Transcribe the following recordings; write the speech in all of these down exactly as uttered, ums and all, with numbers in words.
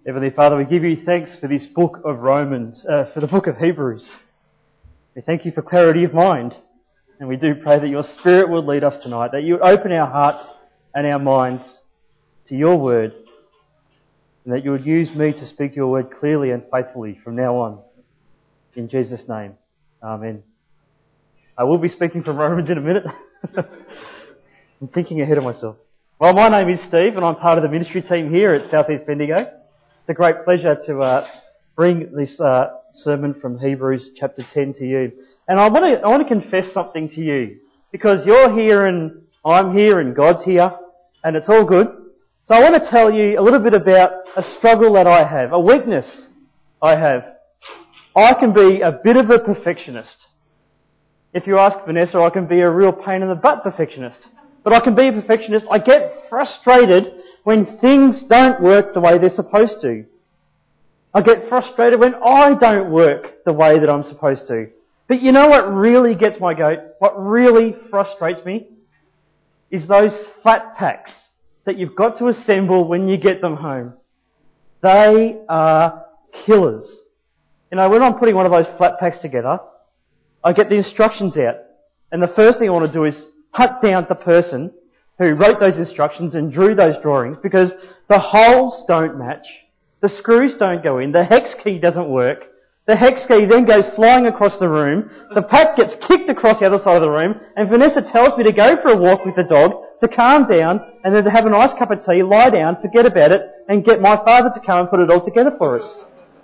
Heavenly Father, we give you thanks for this book of Romans, uh, for the book of Hebrews. We thank you for clarity of mind. And we do pray that your Spirit would lead us tonight, that you would open our hearts and our minds to your word, and that you would use me to speak your word clearly and faithfully from now on. In Jesus' name, amen. I will be speaking from Romans in a minute. I'm thinking ahead of myself. Well, my name is Steve, and I'm part of the ministry team here at Southeast Bendigo. It's a great pleasure to uh, bring this uh, sermon from Hebrews chapter ten to you. And I want to I want to confess something to you, because you're here and I'm here and God's here, and it's all good. So I want to tell you a little bit about a struggle that I have, a weakness I have. I can be a bit of a perfectionist. If you ask Vanessa, I can be a real pain in the butt perfectionist. But I can be a perfectionist. I get frustrated when things don't work the way they're supposed to. I get frustrated when I don't work the way that I'm supposed to. But you know what really gets my goat? What really frustrates me is those flat packs that you've got to assemble when you get them home. They are killers. You know, when I'm putting one of those flat packs together, I get the instructions out. And the first thing I want to do is hunt down the person who wrote those instructions and drew those drawings, because the holes don't match, the screws don't go in, the hex key doesn't work, the hex key then goes flying across the room, the pack gets kicked across the other side of the room, and Vanessa tells me to go for a walk with the dog, to calm down, and then to have a nice cup of tea, lie down, forget about it, and get my father to come and put it all together for us.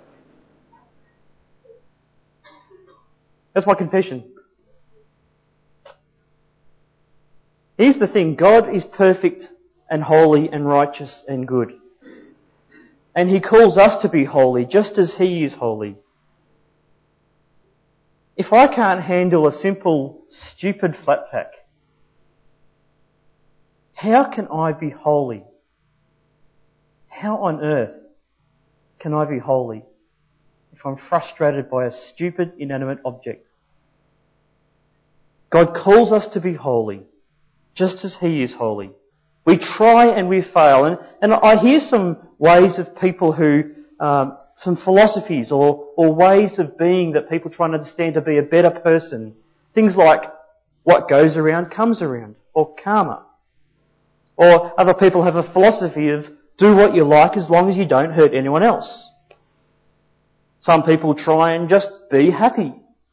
That's my confession. Here's the thing, God is perfect and holy and righteous and good. And He calls us to be holy just as He is holy. If I can't handle a simple, stupid flat pack, how can I be holy? How on earth can I be holy if I'm frustrated by a stupid, inanimate object? God calls us to be holy, just as He is holy. We try and we fail. And, and I hear some ways of people who, um, some philosophies or, or ways of being that people try and understand to be a better person. Things like, what goes around comes around, or karma. Or other people have a philosophy of, do what you like as long as you don't hurt anyone else. Some people try and just be happy.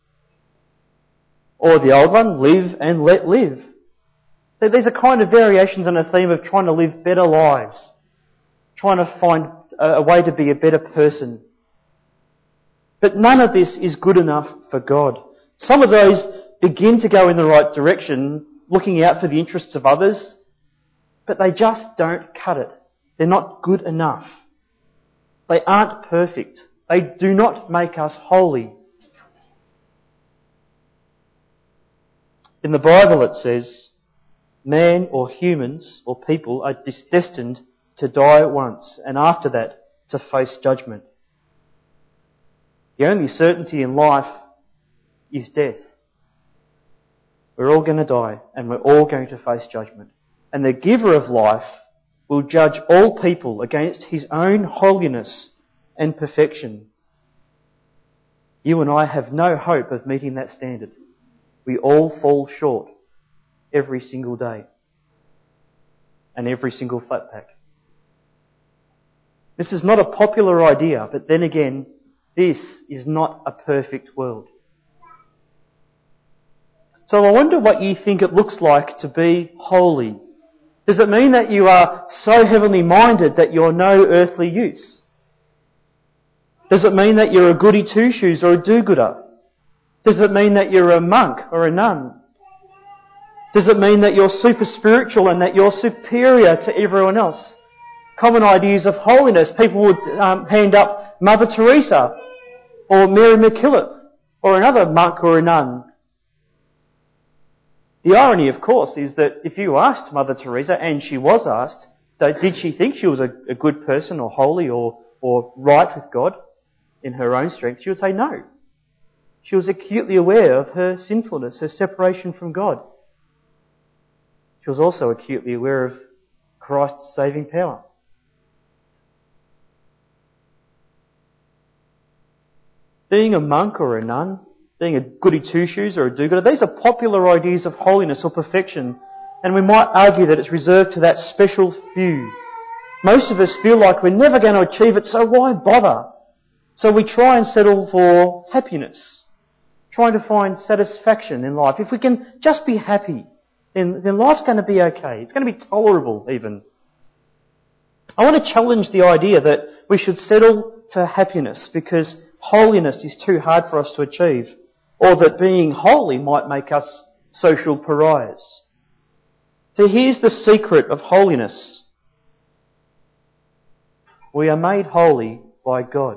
Or the old one, live and let live. These are kind of variations on a theme of trying to live better lives, trying to find a way to be a better person. But none of this is good enough for God. Some of those begin to go in the right direction, looking out for the interests of others, but they just don't cut it. They're not good enough. They aren't perfect. They do not make us holy. In the Bible it says, man or humans or people are destined to die once, and after that to face judgment. The only certainty in life is death. We're all going to die, and we're all going to face judgment. And the giver of life will judge all people against His own holiness and perfection. You and I have no hope of meeting that standard. We all fall short every single day. And every single flat pack. This is not a popular idea, but then again, this is not a perfect world. So I wonder what you think it looks like to be holy. Does it mean that you are so heavenly minded that you're no earthly use? Does it mean that you're a goody two-shoes or a do-gooder? Does it mean that you're a monk or a nun? Does it mean that you're super spiritual and that you're superior to everyone else? Common ideas of holiness. People would um, hand up Mother Teresa or Mary MacKillop or another monk or a nun. The irony, of course, is that if you asked Mother Teresa, and she was asked, did she think she was a, a good person or holy or, or right with God in her own strength, she would say no. She was acutely aware of her sinfulness, her separation from God. She was also acutely aware of Christ's saving power. being a monk or a nun, being a goody two-shoes or a do-gooder, these are popular ideas of holiness or perfection, and we might argue that it's reserved to that special few. Most of us feel like we're never going to achieve it, so why bother? So we try and settle for happiness, trying to find satisfaction in life. If we can just be happy, then, then life's going to be okay. It's going to be tolerable even. I want to challenge the idea that we should settle for happiness because holiness is too hard for us to achieve, or that being holy might make us social pariahs. So here's the secret of holiness. We are made holy by God.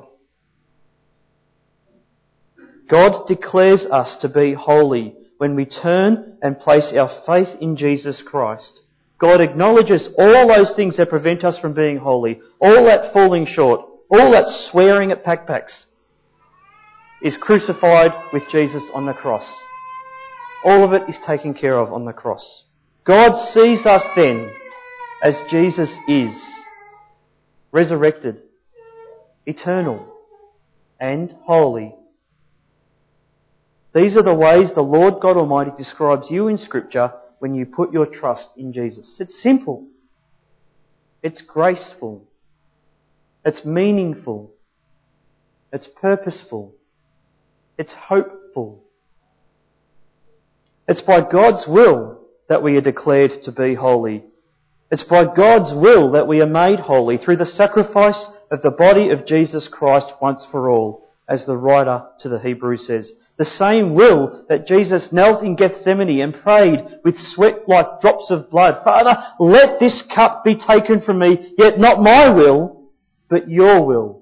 God declares us to be holy when we turn and place our faith in Jesus Christ. God acknowledges all those things that prevent us from being holy, all that falling short, all that swearing at packpacks is crucified with Jesus on the cross. All of it is taken care of on the cross. God sees us then as Jesus is, resurrected, eternal, and holy. These are the ways the Lord God Almighty describes you in Scripture when you put your trust in Jesus. It's simple. It's graceful. It's meaningful. It's purposeful. It's hopeful. It's by God's will that we are declared to be holy. It's by God's will that we are made holy through the sacrifice of the body of Jesus Christ once for all, as the writer to the Hebrews says. The same will that Jesus knelt in Gethsemane and prayed with sweat like drops of blood. Father, let this cup be taken from me, yet not my will, but your will.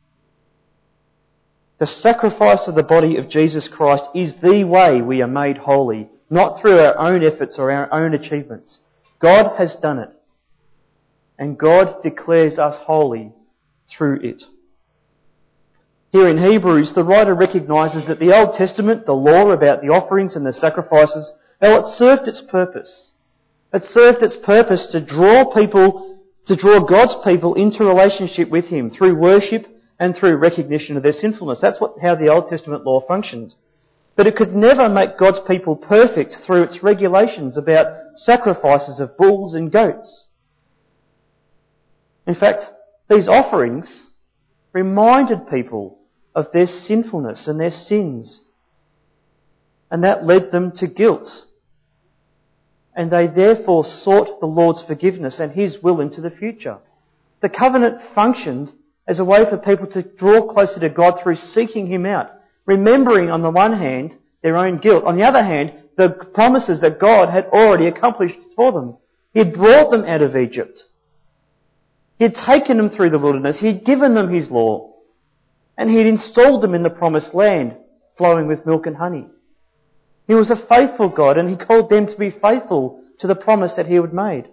The sacrifice of the body of Jesus Christ is the way we are made holy, not through our own efforts or our own achievements. God has done it, and God declares us holy through it. Here in Hebrews, the writer recognises that the Old Testament, the law about the offerings and the sacrifices, well, it served its purpose. It served its purpose to draw people, to draw God's people into relationship with Him through worship and through recognition of their sinfulness. That's what, how the Old Testament law functioned. But it could never make God's people perfect through its regulations about sacrifices of bulls and goats. In fact, these offerings reminded people of their sinfulness and their sins. And that led them to guilt. And they therefore sought the Lord's forgiveness and His will into the future. The covenant functioned as a way for people to draw closer to God through seeking Him out, remembering on the one hand their own guilt, on the other hand the promises that God had already accomplished for them. He had brought them out of Egypt. He had taken them through the wilderness. He had given them His law. And He had installed them in the promised land, flowing with milk and honey. He was a faithful God, and He called them to be faithful to the promise that He had made.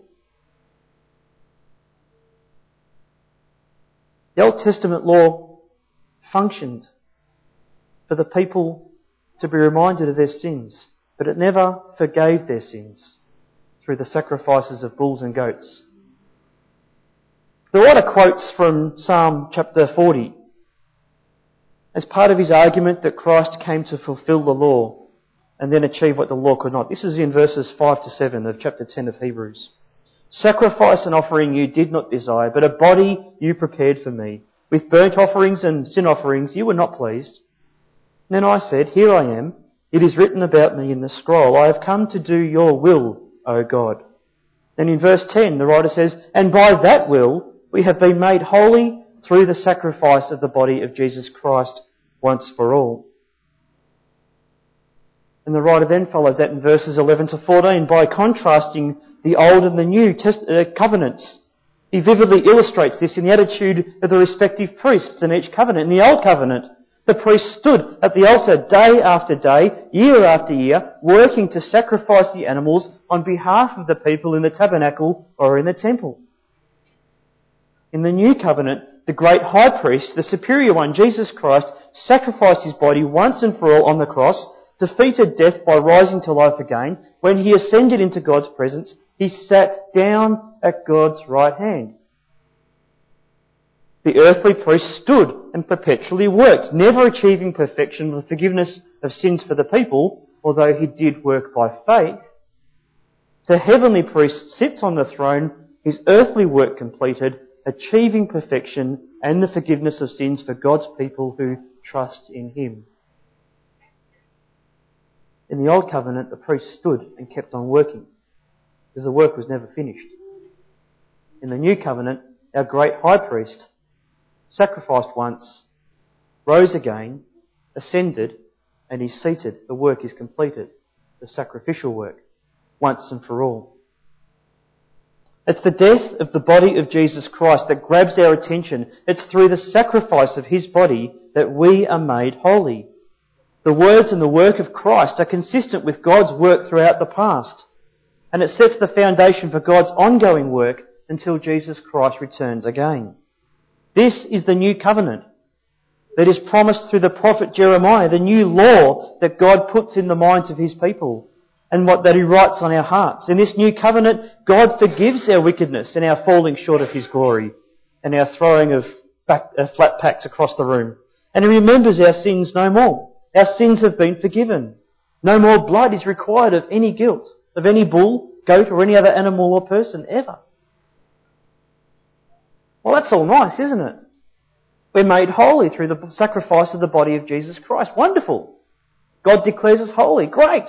The Old Testament law functioned for the people to be reminded of their sins, but it never forgave their sins through the sacrifices of bulls and goats. The writer quotes from Psalm chapter forty as part of his argument that Christ came to fulfill the law and then achieve what the law could not. This is in verses five to seven of chapter ten of Hebrews. Sacrifice and offering you did not desire, but a body you prepared for me. With burnt offerings and sin offerings you were not pleased. Then I said, here I am. It is written about me in the scroll. I have come to do your will, O God. Then in verse ten, the writer says, and by that will we have been made holy through the sacrifice of the body of Jesus Christ once for all. And the writer then follows that in verses eleven to fourteen by contrasting the Old and the New test, uh, covenants. He vividly illustrates this in the attitude of the respective priests in each covenant. In the Old Covenant, the priest stood at the altar day after day, year after year, working to sacrifice the animals on behalf of the people in the tabernacle or in the temple. In the New Covenant, the great high priest, the superior one, Jesus Christ, sacrificed His body once and for all on the cross, defeated death by rising to life again. When He ascended into God's presence, He sat down at God's right hand. The earthly priest stood and perpetually worked, never achieving perfection or the forgiveness of sins for the people, although he did work by faith. The heavenly priest sits on the throne, his earthly work completed, achieving perfection and the forgiveness of sins for God's people who trust in him. In the Old Covenant, the priest stood and kept on working, because the work was never finished. In the New Covenant, our great high priest sacrificed once, rose again, ascended, and is seated. The work is completed. The sacrificial work, once and for all. It's the death of the body of Jesus Christ that grabs our attention. It's through the sacrifice of his body that we are made holy. The words and the work of Christ are consistent with God's work throughout the past, and it sets the foundation for God's ongoing work until Jesus Christ returns again. This is the new covenant that is promised through the prophet Jeremiah, the new law that God puts in the minds of his people and what that he writes on our hearts. In this new covenant, God forgives our wickedness and our falling short of his glory and our throwing of back, uh, flat packs across the room. And he remembers our sins no more. Our sins have been forgiven. No more blood is required of any guilt, of any bull, goat or any other animal or person ever. Well, that's all nice, isn't it? We're made holy through the sacrifice of the body of Jesus Christ. Wonderful. God declares us holy. Great.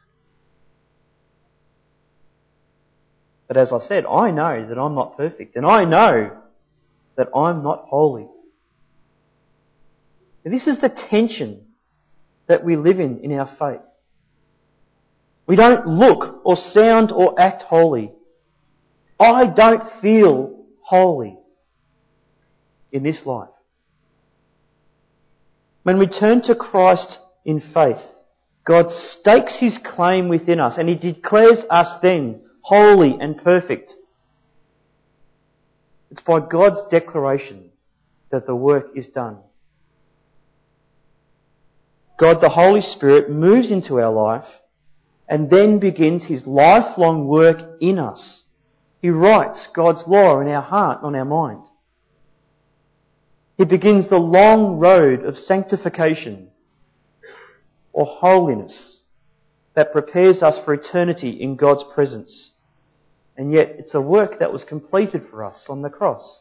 But as I said, I know that I'm not perfect, and I know that I'm not holy. And this is the tension that we live in in our faith. We don't look or sound or act holy. I don't feel holy in this life. When we turn to Christ in faith, God stakes his claim within us and he declares us then holy and perfect. It's by God's declaration that the work is done. God the Holy Spirit moves into our life and then begins his lifelong work in us. He writes God's law in our heart, on our mind. He begins the long road of sanctification or holiness that prepares us for eternity in God's presence. And yet it's a work that was completed for us on the cross.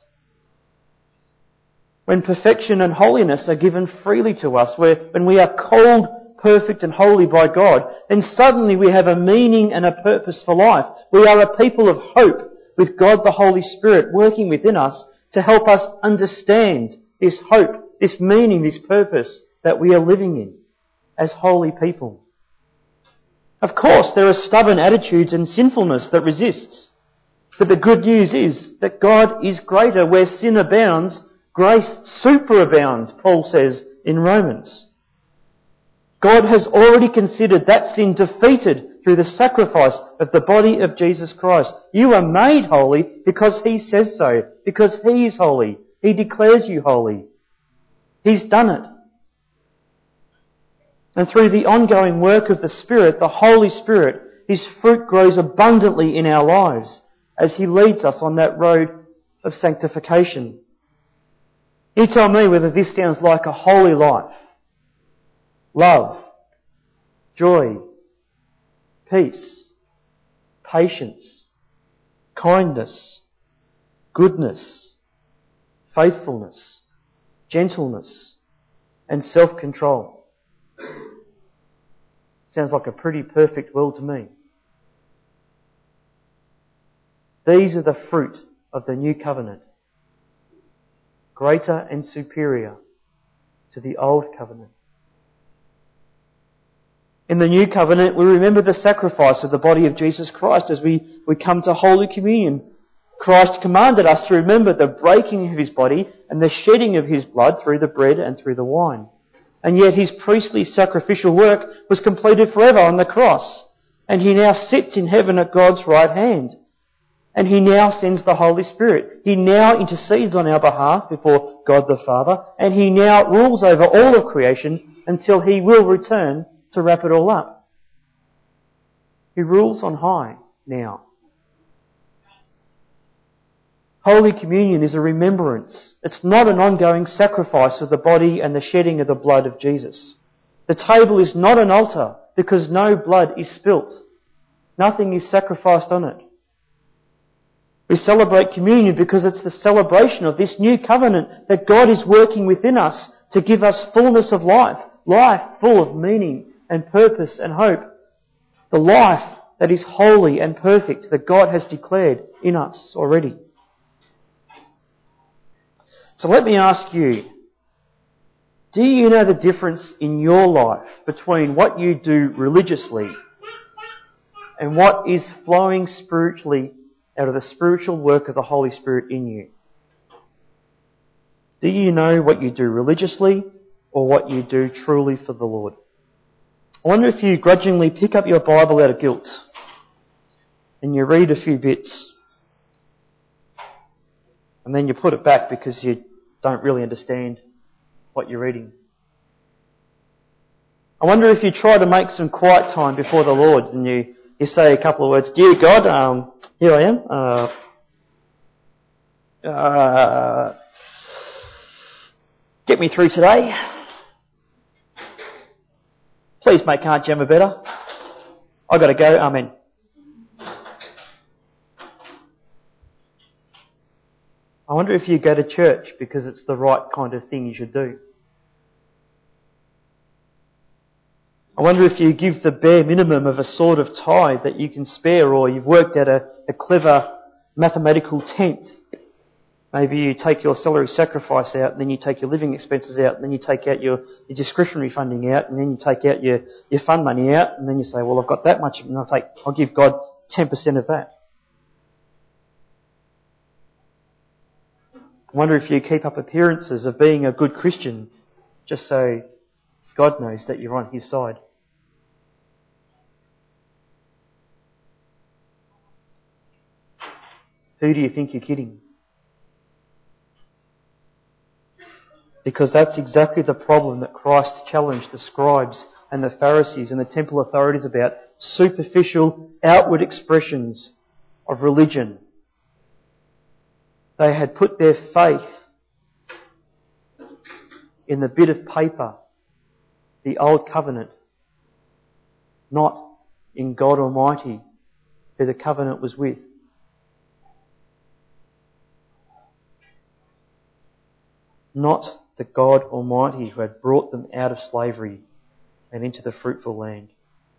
When perfection and holiness are given freely to us, where, when we are called perfect and holy by God, then suddenly we have a meaning and a purpose for life. We are a people of hope with God the Holy Spirit working within us to help us understand this hope, this meaning, this purpose that we are living in as holy people. Of course, there are stubborn attitudes and sinfulness that resists. But the good news is that God is greater. Where sin abounds, grace superabounds, Paul says in Romans. God has already considered that sin defeated through the sacrifice of the body of Jesus Christ. You are made holy because he says so, because he is holy. He declares you holy. He's done it. And through the ongoing work of the Spirit, the Holy Spirit, his fruit grows abundantly in our lives as he leads us on that road of sanctification. You tell me whether this sounds like a holy life. Love, joy, peace, patience, kindness, goodness, faithfulness, gentleness, and self-control. Sounds like a pretty perfect will to me. These are the fruit of the new covenant, greater and superior to the old covenant. In the new covenant, we remember the sacrifice of the body of Jesus Christ as we, we come to Holy Communion. Christ commanded us to remember the breaking of his body and the shedding of his blood through the bread and through the wine. And yet his priestly sacrificial work was completed forever on the cross. And he now sits in heaven at God's right hand. And he now sends the Holy Spirit. He now intercedes on our behalf before God the Father. And he now rules over all of creation until he will return to wrap it all up. He rules on high now. Holy Communion is a remembrance. It's not an ongoing sacrifice of the body and the shedding of the blood of Jesus. The table is not an altar because no blood is spilt. Nothing is sacrificed on it. We celebrate communion because it's the celebration of this new covenant that God is working within us to give us fullness of life, life full of meaning and purpose and hope. The life that is holy and perfect that God has declared in us already. So let me ask you, do you know the difference in your life between what you do religiously and what is flowing spiritually out of the spiritual work of the Holy Spirit in you? Do you know what you do religiously or what you do truly for the Lord? I wonder if you grudgingly pick up your Bible out of guilt and you read a few bits and then you put it back because you don't really understand what you're reading. I wonder if you try to make some quiet time before the Lord and you, you say a couple of words, Dear God, um, here I am. Uh, uh, get me through today. Please make Aunt Gemma better. I've got to go. Amen. I wonder if you go to church because it's the right kind of thing you should do. I wonder if you give the bare minimum of a sort of tithe that you can spare, or you've worked out a, a clever mathematical tenth. Maybe you take your salary sacrifice out, and then you take your living expenses out, and then you take out your, your discretionary funding out, and then you take out your, your fund money out, and then you say, well, I've got that much, and I'll take, I'll give God ten percent of that. I wonder if you keep up appearances of being a good Christian just so God knows that you're on His side. Who do you think you're kidding? Because that's exactly the problem that Christ challenged the scribes and the Pharisees and the temple authorities about. Superficial, outward expressions of religion. They had put their faith in the bit of paper, the old covenant, not in God Almighty, who the covenant was with. Not the God Almighty who had brought them out of slavery and into the fruitful land.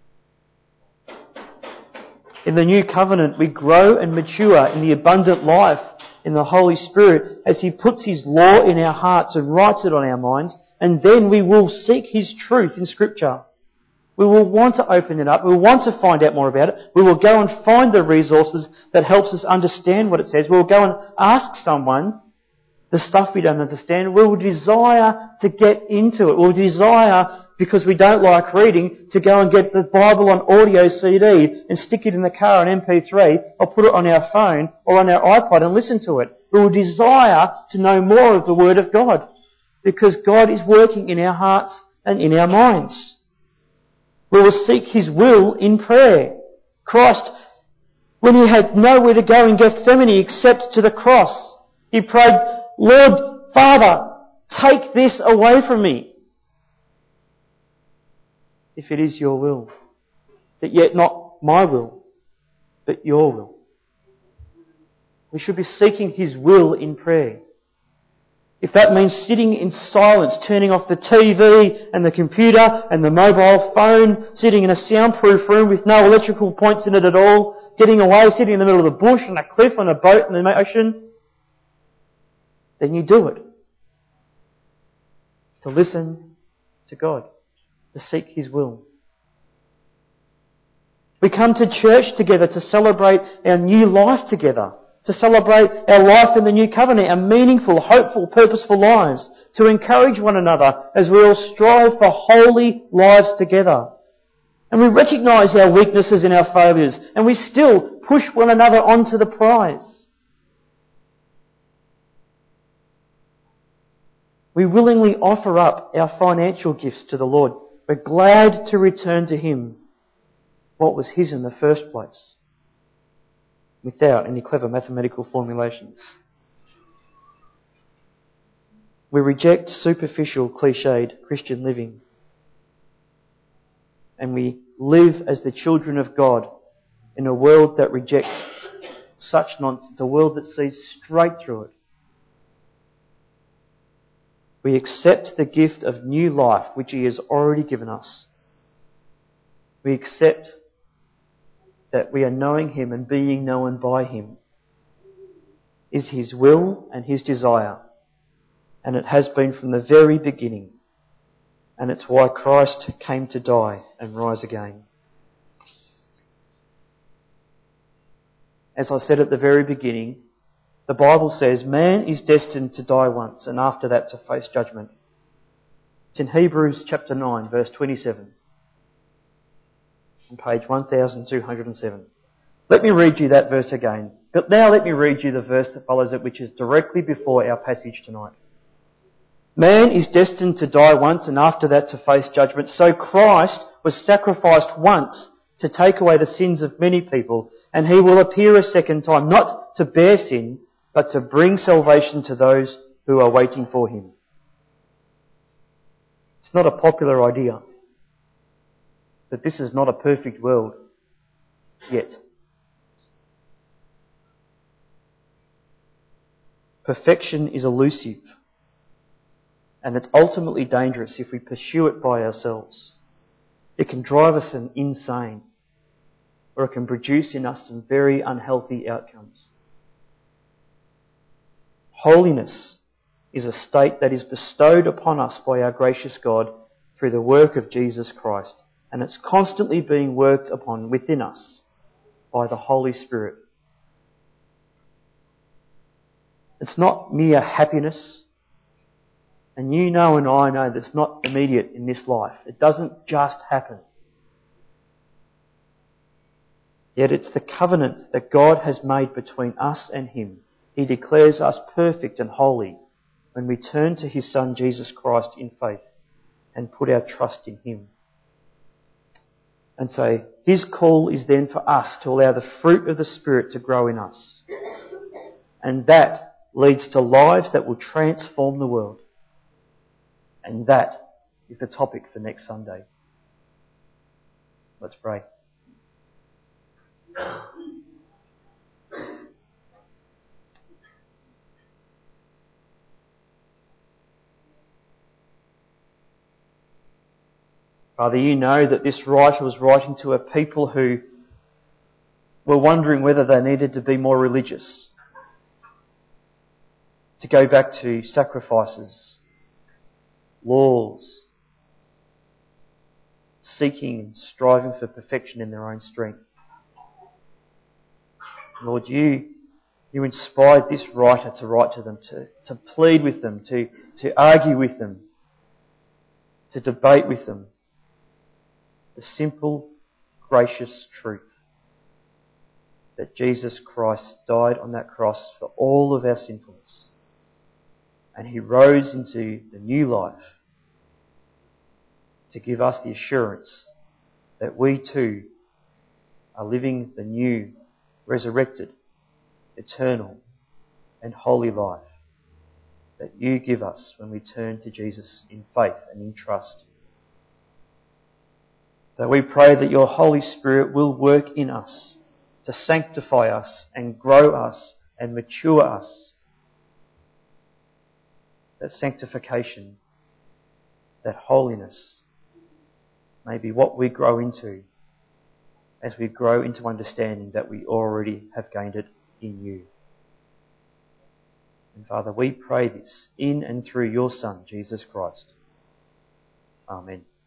In the new covenant, we grow and mature in the abundant life in the Holy Spirit as He puts His law in our hearts and writes it on our minds, and then we will seek His truth in Scripture. We will want to open it up. We will want to find out more about it. We will go and find the resources that helps us understand what it says. We will go and ask someone the stuff we don't understand. We will desire to get into it. We'll desire, because we don't like reading, to go and get the Bible on audio C D and stick it in the car on M P three, or put it on our phone or on our iPod and listen to it. We will desire to know more of the Word of God, because God is working in our hearts and in our minds. We will seek His will in prayer. Christ, when He had nowhere to go in Gethsemane except to the cross, He prayed, Lord, Father, take this away from me, if it is your will. But yet not my will, but your will. We should be seeking His will in prayer. If that means sitting in silence, turning off the T V and the computer and the mobile phone, sitting in a soundproof room with no electrical points in it at all, getting away, sitting in the middle of the bush, on a cliff, on a boat in the ocean, then you do it. To listen to God, to seek His will. We come to church together to celebrate our new life together, to celebrate our life in the new covenant, our meaningful, hopeful, purposeful lives, to encourage one another as we all strive for holy lives together. And we recognise our weaknesses and our failures, and we still push one another onto the prize. We willingly offer up our financial gifts to the Lord. We're glad to return to Him what was His in the first place, without any clever mathematical formulations. We reject superficial, cliched Christian living. And we live as the children of God in a world that rejects such nonsense, a world that sees straight through it. We accept the gift of new life which He has already given us. We accept that we are knowing Him and being known by Him is His will and His desire. And it has been from the very beginning. And it's why Christ came to die and rise again. As I said at the very beginning, the Bible says man is destined to die once and after that to face judgment. It's in Hebrews chapter nine, verse twenty-seven. On page one thousand two hundred seven. Let me read you that verse again. But now let me read you the verse that follows it, which is directly before our passage tonight. Man is destined to die once and after that to face judgment. So Christ was sacrificed once to take away the sins of many people, and He will appear a second time, not to bear sin, but to bring salvation to those who are waiting for Him. It's not a popular idea, but this is not a perfect world yet. Perfection is elusive, and it's ultimately dangerous if we pursue it by ourselves. It can drive us insane, or it can produce in us some very unhealthy outcomes. Holiness is a state that is bestowed upon us by our gracious God through the work of Jesus Christ, and it's constantly being worked upon within us by the Holy Spirit. It's not mere happiness. And you know and I know that it's not immediate in this life. It doesn't just happen. Yet it's the covenant that God has made between us and Him. He declares us perfect and holy when we turn to His Son Jesus Christ in faith and put our trust in Him. And so His call is then for us to allow the fruit of the Spirit to grow in us. And that leads to lives that will transform the world. And that is the topic for next Sunday. Let's pray. Father, you know that this writer was writing to a people who were wondering whether they needed to be more religious, to go back to sacrifices, laws, seeking and striving for perfection in their own strength. Lord, you, you inspired this writer to write to them, to, to plead with them, to, to argue with them, to debate with them the simple, gracious truth that Jesus Christ died on that cross for all of our sinfulness. And He rose into the new life to give us the assurance that we too are living the new, resurrected, eternal and holy life that you give us when we turn to Jesus in faith and in trust. So we pray that your Holy Spirit will work in us to sanctify us and grow us and mature us. That sanctification, that holiness may be what we grow into as we grow into understanding that we already have gained it in you. And Father, we pray this in and through your Son, Jesus Christ. Amen.